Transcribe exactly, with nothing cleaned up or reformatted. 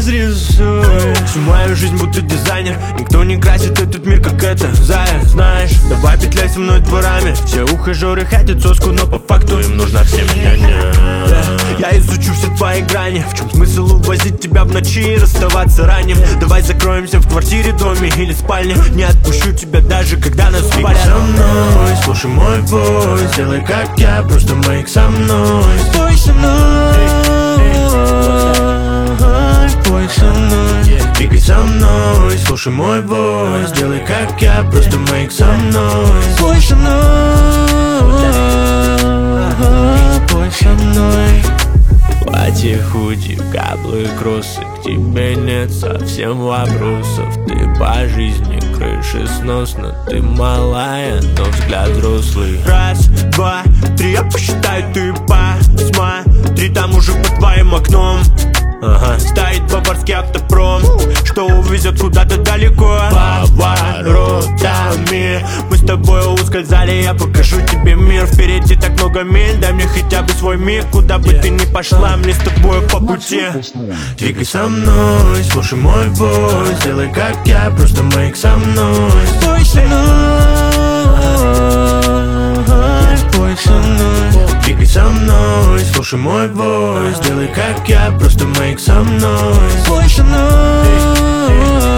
разрисуй всю мою жизнь, будто дизайнер. Никто не красит этот мир, как это Зая. Знаешь, давай петляй со мной дворами. Все ухажеры хотят соску, но по факту им нужна вся меня. Yeah. Я изучу все твои грани. В чем смысл увозить тебя в ночи и расставаться ранним? Давай закроемся в квартире, доме или спальне. Не отпущу тебя даже когда нас спалят. Со мной, слушай мой войс, делай как я, просто make со мной. Стой со мной, пой со мной, двигай со мной, слушай мой войс, делай как я, просто make со мной. Пой со мной, пой со мной. Платье, худи, каблы, кроссы, к тебе нет совсем вопросов. Ты по жизни крышесносно, ты малая, но взгляд взрослый. Раз, два, три, я посчитаю, ты посмотри, там уже под твоим окном. Ага. Стоит баварский автопром, что увезет куда-то далеко. Поворотами мы с тобой ускользали, я покажу тебе мир. Впереди так много миль, дай мне хотя бы свой миг. Куда бы ты ни пошла, мне с тобой по пути. Двигай со мной, слушай мой войс, делай как я, просто make со мной. Стой со мной, пой со мной, двигай со мной, слушай мой войс, делай как я, просто make со мной. Пой со мной.